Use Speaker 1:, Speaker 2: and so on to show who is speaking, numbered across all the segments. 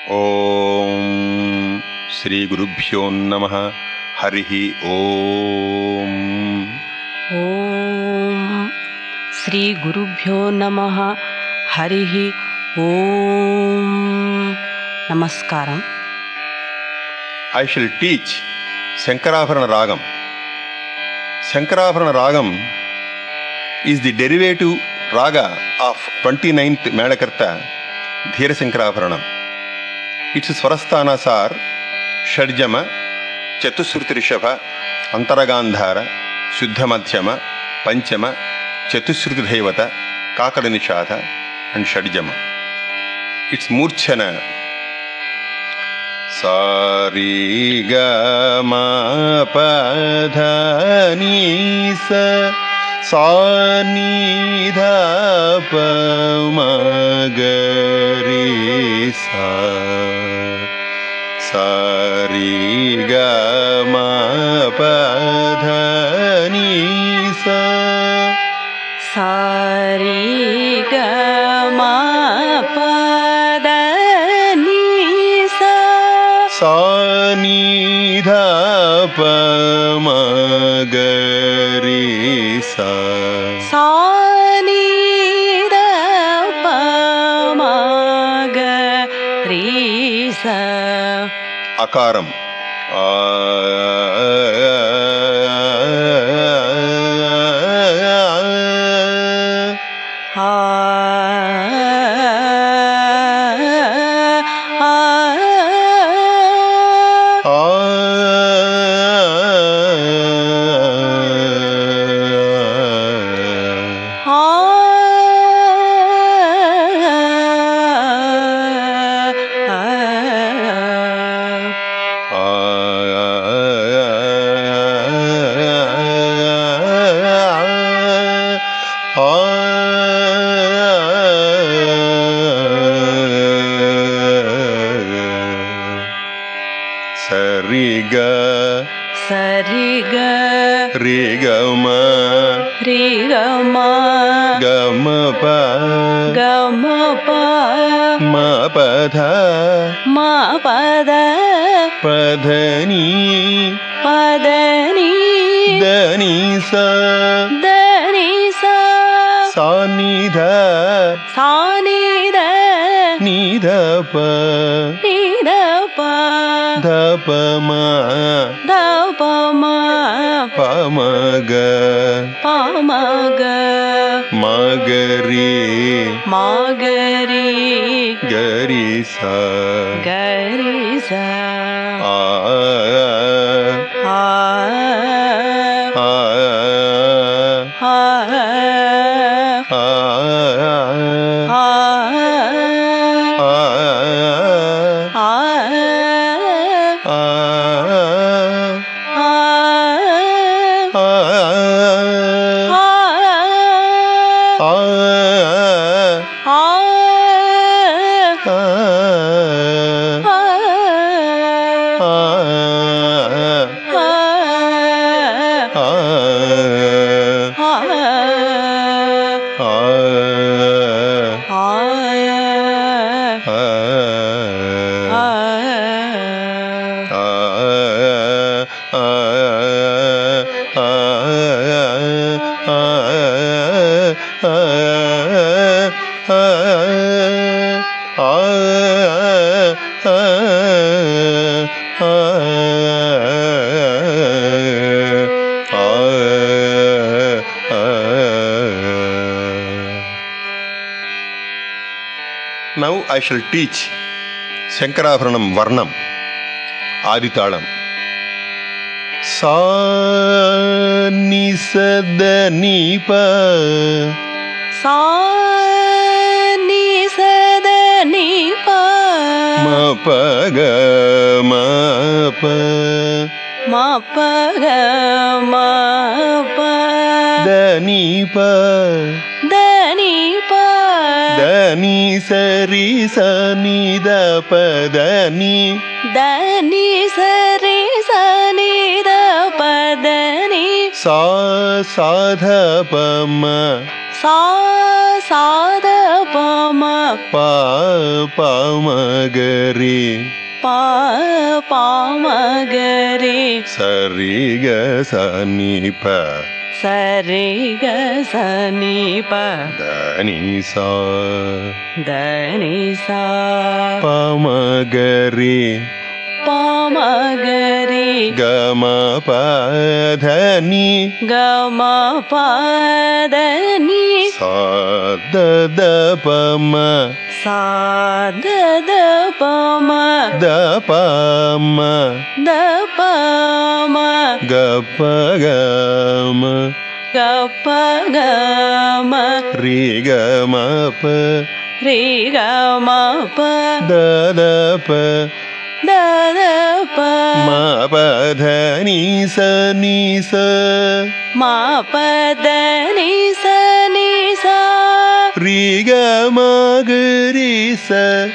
Speaker 1: ఓం శ్రీ గురుభ్యో నమః. హరి ఓం.
Speaker 2: ఓం శ్రీ గురుభ్యో నమః. హరి ఓం. నమస్కారం.
Speaker 1: I shall teach Shankarabharana Ragam. Shankarabharana Ragam is the derivative raga of 29th Melakarta Dhira Shankarabharanam. Its Swarasthanas are Shadjama, Chatusruti Rishabha, Antaragandhara, Shuddha Madhyama, Panchama, Chatusruti Devata, Kakada Nishadha and Shadjama. Its Murchana Sari ga ma pa dha ni sa sa ni dha pa ma ga re sa. Sari ga ma pa dha ni sa
Speaker 2: சாரி க ம ப த நீ சா
Speaker 1: sa ni dha pa ma ga re sa.
Speaker 2: சா நீ த ப ம க ரீ சா.
Speaker 1: Akaram.
Speaker 2: ஆ
Speaker 1: Sariga
Speaker 2: சரிக
Speaker 1: rigama
Speaker 2: ரிகமா
Speaker 1: gama pa
Speaker 2: கம ப
Speaker 1: ma pa dha
Speaker 2: ம பத
Speaker 1: padhani
Speaker 2: பதனி
Speaker 1: dani sa
Speaker 2: தனி சா
Speaker 1: sa ni dha
Speaker 2: சானித
Speaker 1: ni dha pa
Speaker 2: நித ப
Speaker 1: dha pa ma
Speaker 2: த ப ம
Speaker 1: pa ma ga
Speaker 2: ப ம க
Speaker 1: ma ga re
Speaker 2: மாகரி
Speaker 1: ga re sa.
Speaker 2: கரி சா.
Speaker 1: A
Speaker 2: ah
Speaker 1: a
Speaker 2: ah
Speaker 1: a
Speaker 2: ah ah
Speaker 1: Now I shall teach Shankarabharanam Varnam, Aditalam. Sa ni sa da ni pa
Speaker 2: சா நீ சத நீ ப
Speaker 1: ma pa ga ma pa
Speaker 2: ம ப க ம ப
Speaker 1: da ni pa
Speaker 2: த நீ ப
Speaker 1: da ni sa ri sa ni da pa da ni
Speaker 2: த நீ சரி ச நீ த ப த நீ
Speaker 1: sa sa dha pa ma
Speaker 2: சா ச சாத பம
Speaker 1: பாமகரி
Speaker 2: பாமகரி
Speaker 1: சரிக சனிப
Speaker 2: சரிக சனிப
Speaker 1: தனிசா
Speaker 2: தனிசா
Speaker 1: பாமகரி
Speaker 2: பாமகரி
Speaker 1: கம பதனி
Speaker 2: கம பதனி
Speaker 1: சாதத பம
Speaker 2: சாதத பம
Speaker 1: தபம
Speaker 2: தபம
Speaker 1: கப்பகம
Speaker 2: கப்பகம
Speaker 1: ரிகமப
Speaker 2: ரிகமப
Speaker 1: ததப
Speaker 2: ததப
Speaker 1: மபதனி சனிச
Speaker 2: மபதனி சனிசா
Speaker 1: ரிகமகரிச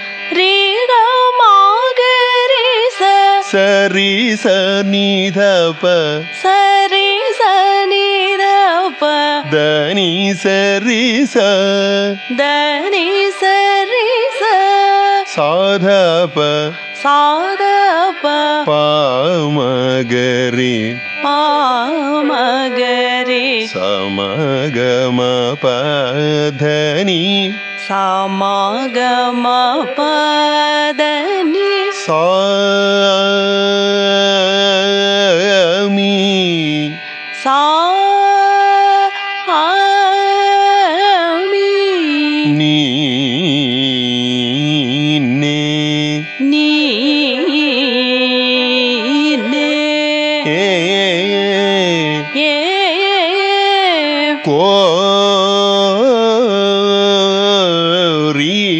Speaker 2: ரிகமகரிச
Speaker 1: சரிச நிதப
Speaker 2: சரி சனிதப
Speaker 1: தனி சரிச
Speaker 2: தனி சரிச
Speaker 1: சாதப
Speaker 2: சாதப
Speaker 1: பாமகரி
Speaker 2: பாமகரி
Speaker 1: சமகம பதனி
Speaker 2: சமகம பதனி
Speaker 1: சாமி
Speaker 2: சாமி
Speaker 1: நீனே
Speaker 2: நீனே ஏ
Speaker 1: கோரி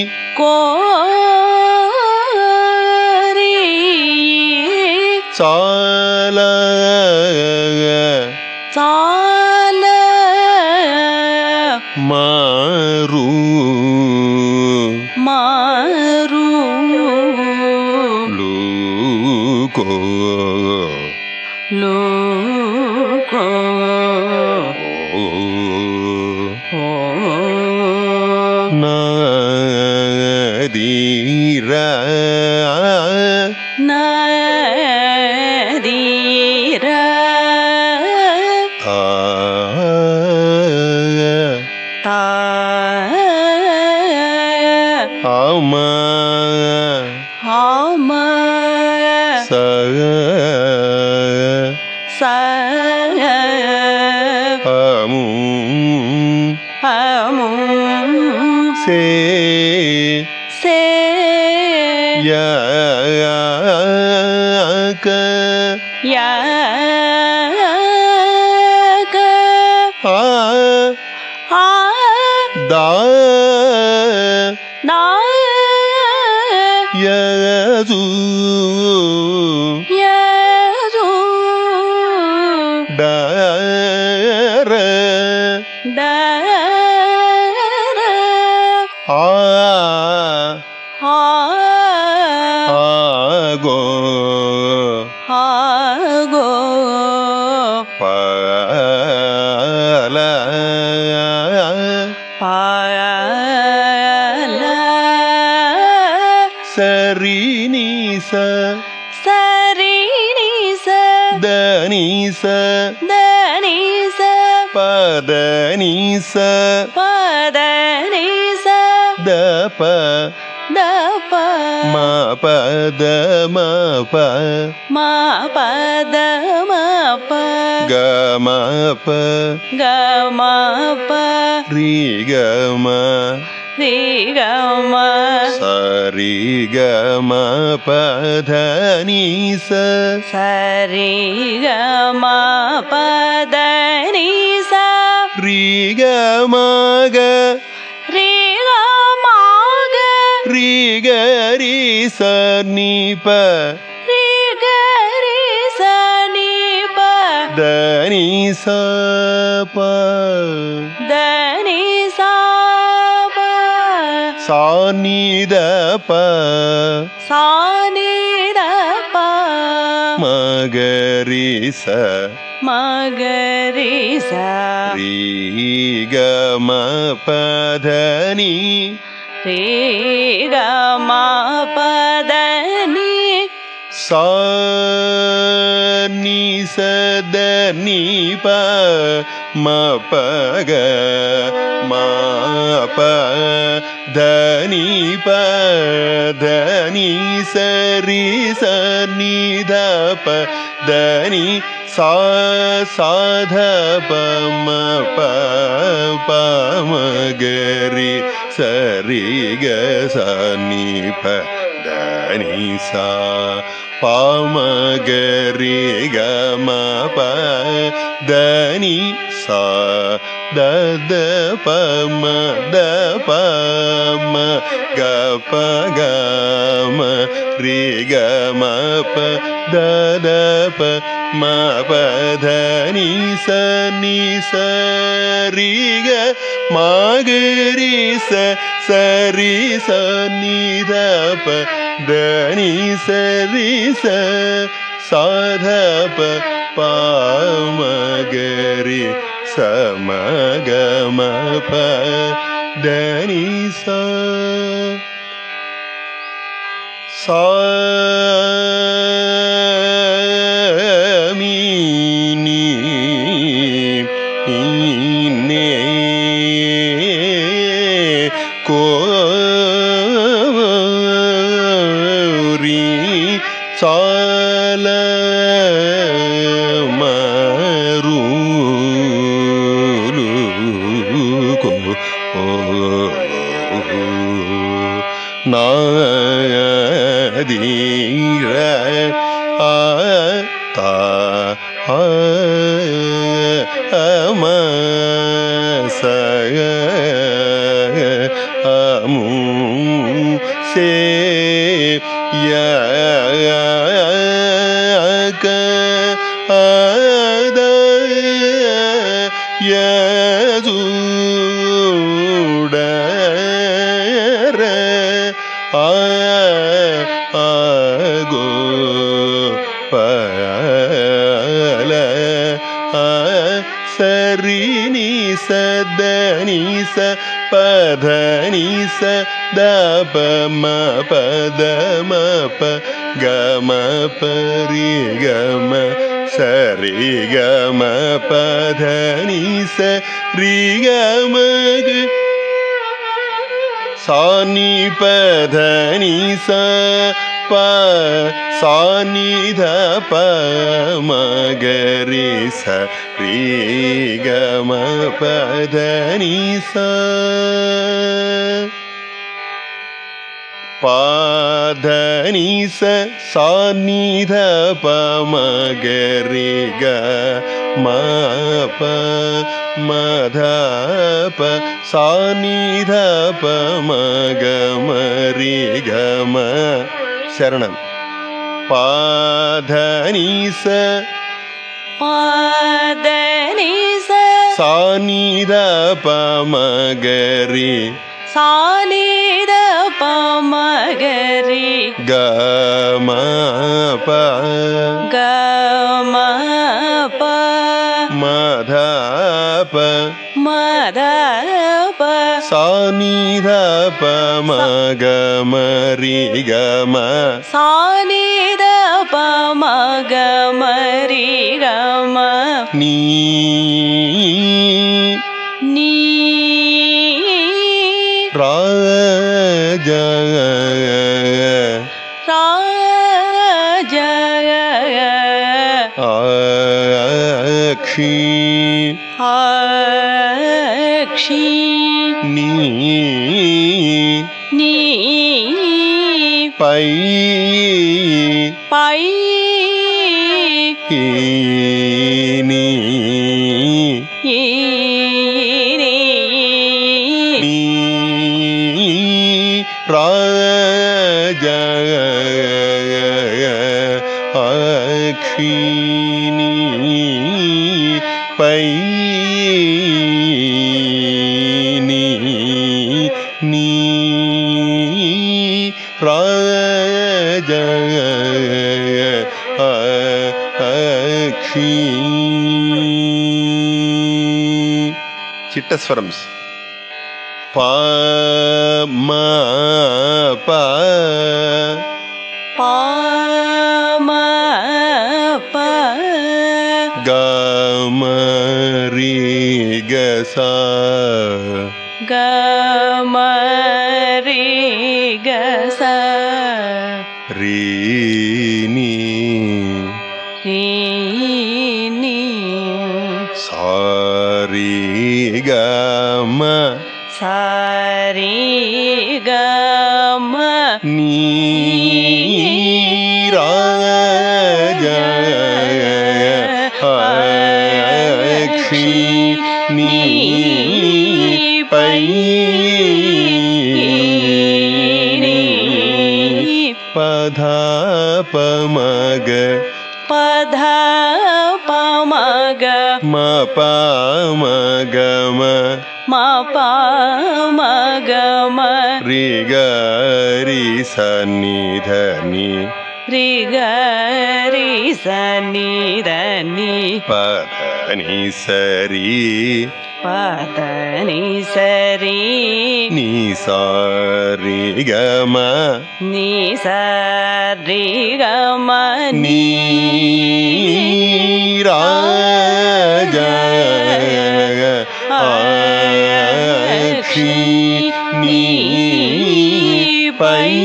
Speaker 2: கோரி
Speaker 1: சால
Speaker 2: சால
Speaker 1: மாரு
Speaker 2: மாரு
Speaker 1: லுகோ
Speaker 2: லோகோ ஓ
Speaker 1: நதீர
Speaker 2: நதீர தா
Speaker 1: அம
Speaker 2: ஆம
Speaker 1: ச
Speaker 2: ச
Speaker 1: அமு
Speaker 2: அமு
Speaker 1: சே
Speaker 2: சே
Speaker 1: யக
Speaker 2: யக
Speaker 1: ஆ
Speaker 2: ஆ
Speaker 1: தா
Speaker 2: நா
Speaker 1: யது
Speaker 2: யது
Speaker 1: டர
Speaker 2: டர
Speaker 1: ஆ
Speaker 2: ஆ
Speaker 1: ஆகோ
Speaker 2: ஆகோ
Speaker 1: பல
Speaker 2: பால
Speaker 1: சரினிச
Speaker 2: சரினிச
Speaker 1: தனிச
Speaker 2: தனிச
Speaker 1: பதனிச
Speaker 2: பதனிச
Speaker 1: தப
Speaker 2: தப
Speaker 1: மபத மப
Speaker 2: மபத மப
Speaker 1: கமப
Speaker 2: கமப
Speaker 1: ரிகம
Speaker 2: ரிகம
Speaker 1: சரிகம பதனிச
Speaker 2: சரிகம பதனிச
Speaker 1: ரிகமக
Speaker 2: ரிகமக
Speaker 1: ரிகரிச நிப
Speaker 2: ரிகரிச நிப
Speaker 1: தனிச ப
Speaker 2: தனிச ப
Speaker 1: சானித ப
Speaker 2: சானித ப
Speaker 1: மகரிச
Speaker 2: மகரி
Speaker 1: ரீ க ம பத நீ
Speaker 2: ரீ க ம பத நீ
Speaker 1: சா நீ சத நீ ப ம ப க ம ப த நீ ப த நீ சரி ச நீ த ப த நீ சா சாத ப ம ப ப ம க ரி சரி க ச நீ ப த நீ சா ப ம க ரி க ம ப த நீ சா த த ப ம த ப ம க ப க ம ரி க ம ப த த ப ம ப த நீ ச நீ ச ரி க ம க ரி ச ச ரி ச நீ த ப த நீ ச ரி ச சா த ப ப ம க ரி ச ம க ம ப த நீ ச சா மீ நீ நே கோ ரி சால மரு கோ நாதீர ஆ தா ம ச மு சே ய க த ய சு ட ர ஆ கோ ப ல சரி நீ ச த நீ ச ப த நீ ச த ப ம ப த ம ப க ம ப ரி க ம ச ரி க ம ப த நீ ச ரி க ம க சா நீ ப த நீ ச ப சா நீ த ப ம க ரி ச ரி க ம ப த நீ ச ப த நீ ச சா நீ த ப ம க ரி க ம ப ம த ப சா நீ த ப ம க ம ரி க ம சரணம் ப த நீ ச
Speaker 2: ப த நீ ச
Speaker 1: சா நீ த ப ம க ரி
Speaker 2: சா நீ த ப ம க ரி
Speaker 1: க ம ப
Speaker 2: க ம ப
Speaker 1: ம த ப
Speaker 2: ம த ப
Speaker 1: சா நீ த ப ம க ம ரி க ம
Speaker 2: சா நீ த ப ம க ம ரி க ம
Speaker 1: நீ
Speaker 2: நீ
Speaker 1: ராஜ
Speaker 2: ராஜ
Speaker 1: ஆக்ஷி
Speaker 2: அக்ஷி
Speaker 1: நீ
Speaker 2: நீ
Speaker 1: பை
Speaker 2: பை
Speaker 1: நீ
Speaker 2: ஈனி
Speaker 1: நீ ராஜ அக்ஷி நீ பை நீ நீ ராஜ Akshi Octoswarams. Pa ma pa
Speaker 2: pa ma pa
Speaker 1: ga ma ri ga sa
Speaker 2: ga ma ri ga sa
Speaker 1: ri ni sa ri ga ma
Speaker 2: sa ri ga ma
Speaker 1: ni ra ja akshi ni pai ni padha pamaga
Speaker 2: padha pamaga
Speaker 1: ma pa ma ga ma
Speaker 2: ma pa ma ga ma
Speaker 1: ri ga ri sa ni dha ni
Speaker 2: ri ga ri sa ni dha ni
Speaker 1: pa dha ni sa ri
Speaker 2: pa dha ni sa ri
Speaker 1: ni sa ri ga ma
Speaker 2: ni sa ri ga ma
Speaker 1: ni ra ja akshi ni pai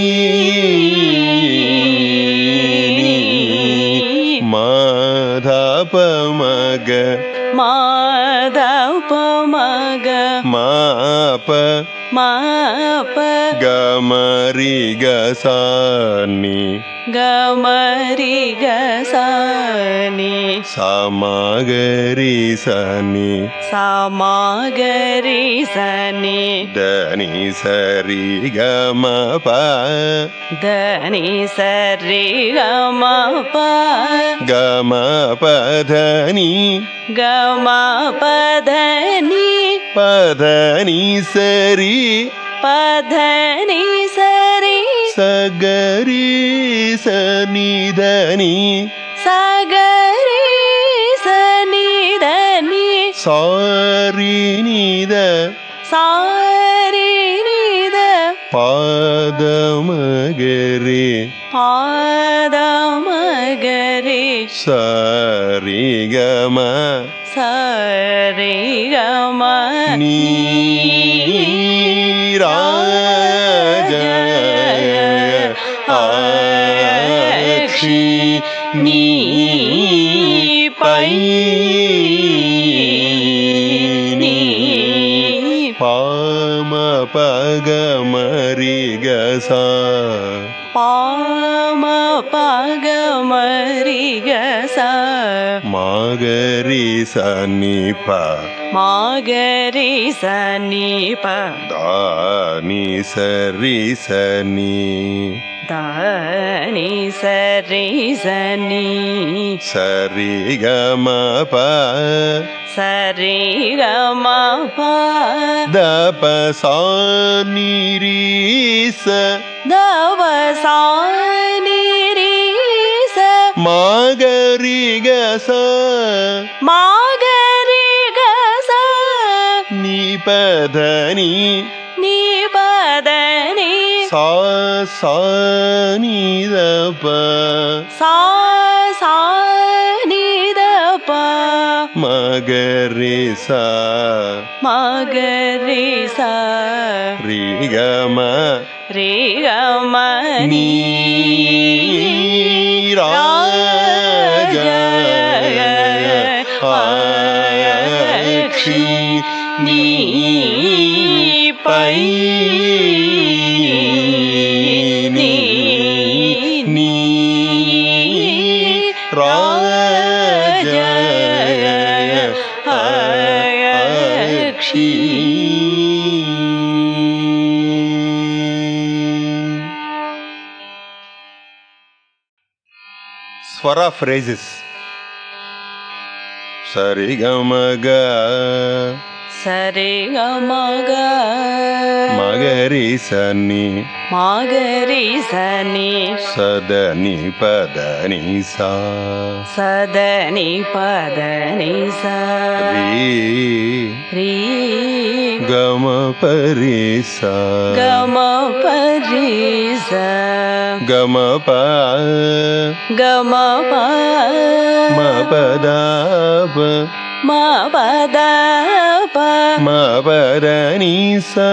Speaker 1: ni ma dha pa ma ga
Speaker 2: ma dha pa ma ga
Speaker 1: ma pa
Speaker 2: ma pa
Speaker 1: ga ma ri ga sa ni
Speaker 2: ga ma ri ga sa ni
Speaker 1: sa ma ga ri sa ni
Speaker 2: sa ma ga ri sa ni
Speaker 1: da ni sa ri ga ma pa
Speaker 2: da ni sa ri ga ma pa
Speaker 1: ga ma pa dha ni
Speaker 2: ga ma pa dha ni
Speaker 1: pa dha ni sa ri
Speaker 2: pa dha ni sa ri
Speaker 1: sa ga ri sa ni dha ni
Speaker 2: sa ga ri sa ni dha ni
Speaker 1: sa ri ni da
Speaker 2: sa ri ni da
Speaker 1: pa da ma ga ri
Speaker 2: pa da ma ga ri
Speaker 1: sa ri ga ma
Speaker 2: sa ri ga ma
Speaker 1: ni ra ja akshi ni pai ni pa ma pa ga ma ri ga sa
Speaker 2: pa ma pa ga ma ri ga sa
Speaker 1: ma ga ri sa ni pa
Speaker 2: ma ga ri sa ni pa
Speaker 1: da ni sa ri sa ni
Speaker 2: da ni sa ri sa ni
Speaker 1: sa ri ga ma pa
Speaker 2: sa ri ga ma pa
Speaker 1: da pa sa ni ri sa
Speaker 2: da va sa ni ri sa
Speaker 1: ma ga ri ga sa
Speaker 2: ma ga ri ga sa
Speaker 1: ni pa dha ni
Speaker 2: ni pa dha ni
Speaker 1: sa sa ni da pa
Speaker 2: sa sa ni da pa
Speaker 1: ma ga ri sa
Speaker 2: ma ga ri sa
Speaker 1: ri ga ma
Speaker 2: ri ga ma
Speaker 1: ni ra ja akshi ni pai ni ni ra ja akshi. Swara phrases. Sari ga ma ga
Speaker 2: சரி கமக
Speaker 1: மகரி சனி
Speaker 2: மகரி சனி
Speaker 1: சதனி பதனி சா
Speaker 2: சதனி பதனி சா ரீ
Speaker 1: கம பரிசா
Speaker 2: கம பரிசா
Speaker 1: கம ப
Speaker 2: கம ப
Speaker 1: மபதாப
Speaker 2: மபதப
Speaker 1: மபதனி ச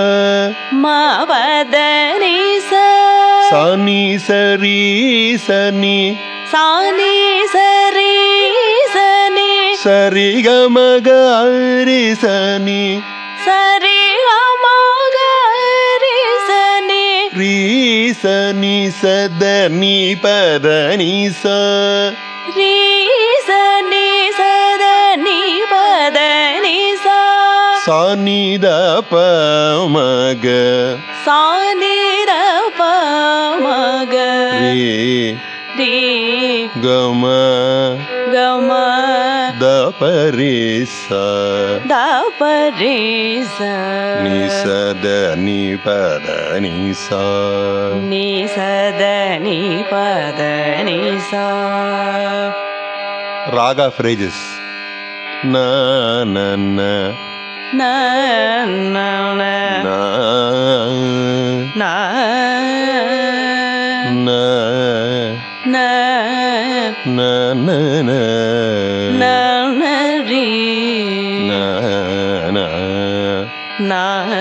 Speaker 2: மபதனி ச
Speaker 1: சனி சரி சனி
Speaker 2: சானி சரி சனி
Speaker 1: சரி கம கரி சனி
Speaker 2: சரி கமக ரி சனி
Speaker 1: ரீ சனி சதனி பதனி ச
Speaker 2: ரீ சனி சதனி பதனி சா
Speaker 1: சனி த ப மக
Speaker 2: சானி த ப மக
Speaker 1: ரீ
Speaker 2: ரி
Speaker 1: கம
Speaker 2: கம
Speaker 1: த பரிச
Speaker 2: த பரி ச
Speaker 1: நி சதனி பதனி சா
Speaker 2: நீ சதனி பதனி சா
Speaker 1: ராகா ஃப்ரேஜஸ் ந ந ந
Speaker 2: ந ந ந
Speaker 1: ந
Speaker 2: ந
Speaker 1: ந
Speaker 2: ந
Speaker 1: ந ந ந
Speaker 2: ந ந ரி
Speaker 1: ந ந
Speaker 2: ந
Speaker 1: ந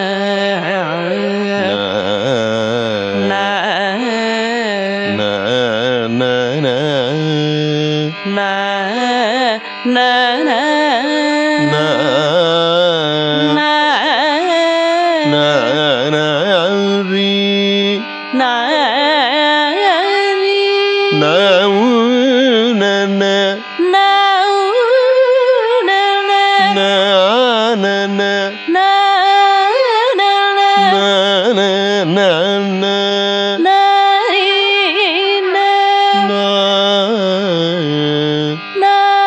Speaker 2: ந
Speaker 1: ந ந ந
Speaker 2: ந ந ந
Speaker 1: ந ந ந ரி
Speaker 2: ந ரி
Speaker 1: ந ந ந
Speaker 2: ந ந ந
Speaker 1: ந ந ந
Speaker 2: ந ந
Speaker 1: ந ந ந
Speaker 2: ந ரி ந
Speaker 1: ந
Speaker 2: ந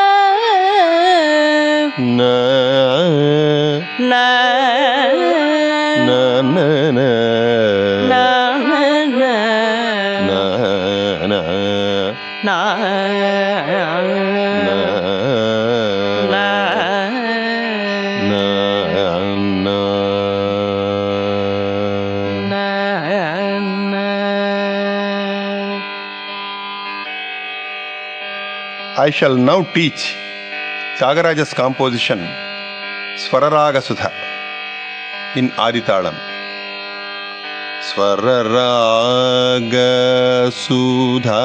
Speaker 1: ந
Speaker 2: ந
Speaker 1: ந ந ந
Speaker 2: ந ந
Speaker 1: ந ந
Speaker 2: ந
Speaker 1: I shall now teach Tyagaraja's composition Swararaga Sudha in Aditalam. Swararaga Sudha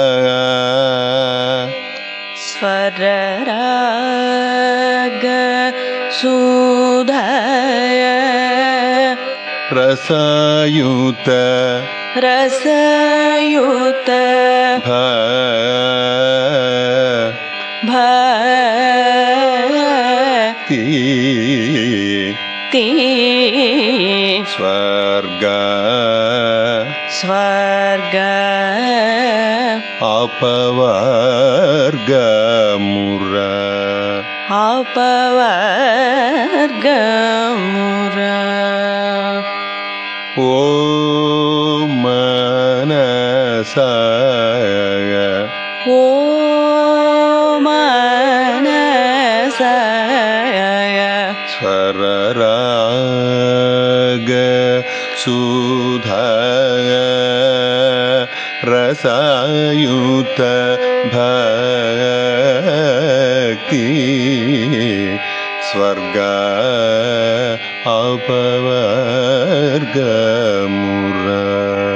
Speaker 2: Swararaga Sudha
Speaker 1: Rasayuta
Speaker 2: Rasayuta
Speaker 1: Bhakti
Speaker 2: Ti
Speaker 1: Swarga
Speaker 2: Swarga
Speaker 1: Apavarga Mura
Speaker 2: Apavarga Mura
Speaker 1: Om Manasa
Speaker 2: Om Manasa
Speaker 1: Swararaga Sudha Rasayuta Bhakti Swarga Apavarga Mura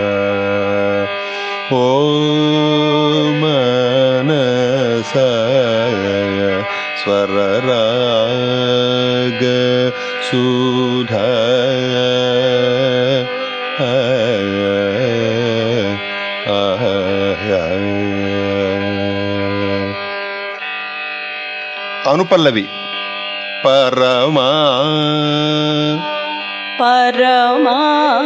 Speaker 1: Om Manasa Swararaga Sudha Anupallavi Parama
Speaker 2: Parama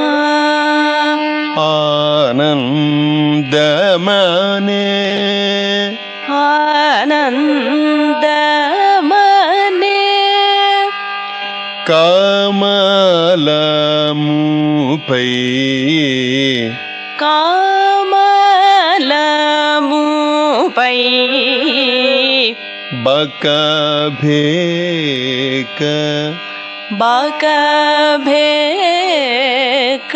Speaker 1: Anandamane
Speaker 2: Anandamane
Speaker 1: కమలముపై
Speaker 2: కమలముపై
Speaker 1: బకభేక
Speaker 2: బకభేక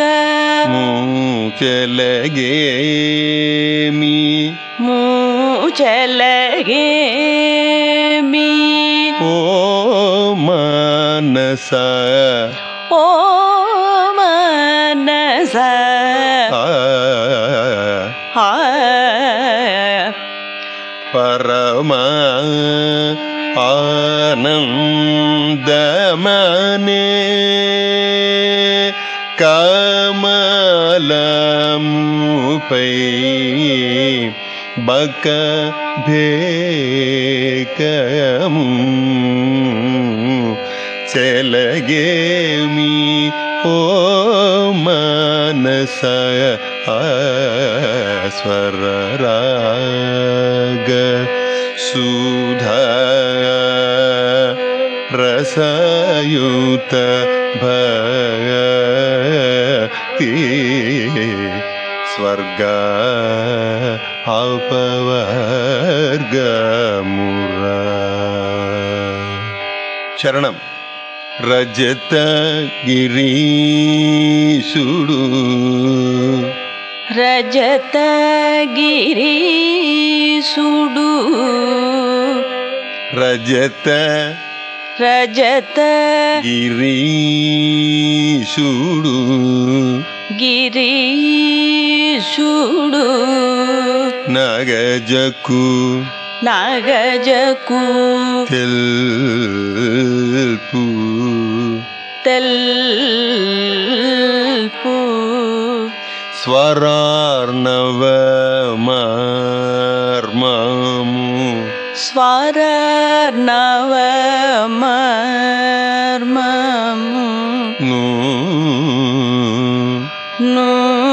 Speaker 1: మూచలగేమి
Speaker 2: మూచలగేమి
Speaker 1: ఓ మానస
Speaker 2: ఓ మనస
Speaker 1: పరమ ఆనందమనే కమలముపై బకభేకము చెలగేమి ఓ మానస స్వరరాగ సుధా రసయుత భక్తి స్వర్గ అపవర్గమురా. చరణం. రజత గిరీశుడు
Speaker 2: రజత గిరీశుడు
Speaker 1: రజత
Speaker 2: రజత
Speaker 1: గిరీశుడు
Speaker 2: గిరీశుడు
Speaker 1: నగజకు
Speaker 2: నగజకు
Speaker 1: తెల్పు
Speaker 2: తెల్పు
Speaker 1: స్వరార్ణవ మర్మము
Speaker 2: స్వరార్ణవ మర్మము ను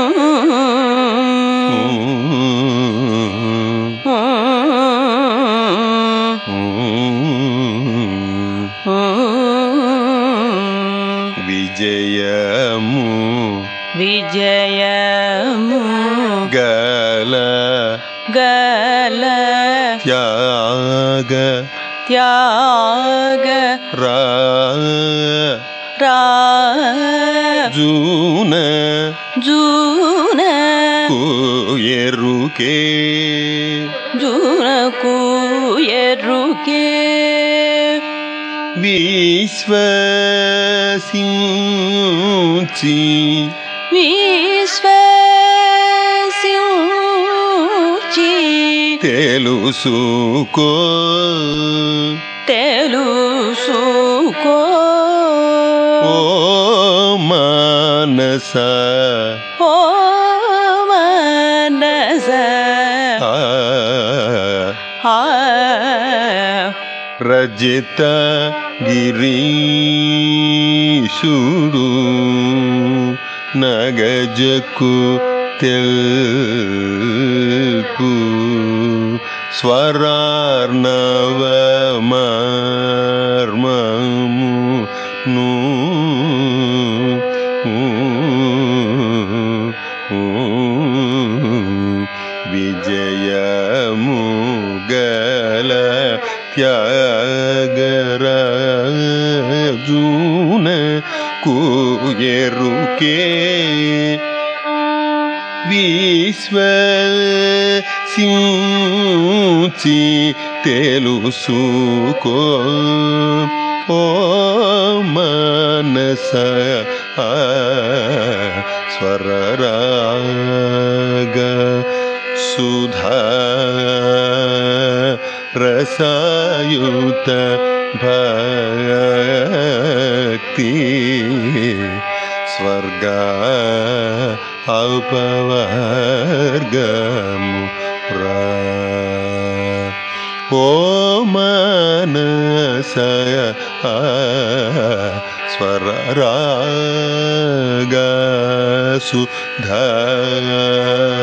Speaker 1: విజయము
Speaker 2: విజయము
Speaker 1: గల
Speaker 2: గల
Speaker 1: త్యాగ
Speaker 2: త్యాగ
Speaker 1: రాజున
Speaker 2: జూన
Speaker 1: ఎరుకే
Speaker 2: జూనకు ఎరుకే
Speaker 1: విశ్వసించి
Speaker 2: విశ్వసించి
Speaker 1: తెలుసుకో
Speaker 2: తెలుసుకో
Speaker 1: ఓ మానస
Speaker 2: ఓ మనస
Speaker 1: రజిత గిరీశుడు నగజకు తెల్పు స్వరార్ణవ మర్మము విజయము గల త్యాగరాజున కుయరుకే విశ్వసించి తెలుసుకో ఓ మనస స్వరరాగ సుధా రసయుత భక్తి స్వర్గ అపవర్గము ఓ మనస స్వరరాగ సుధా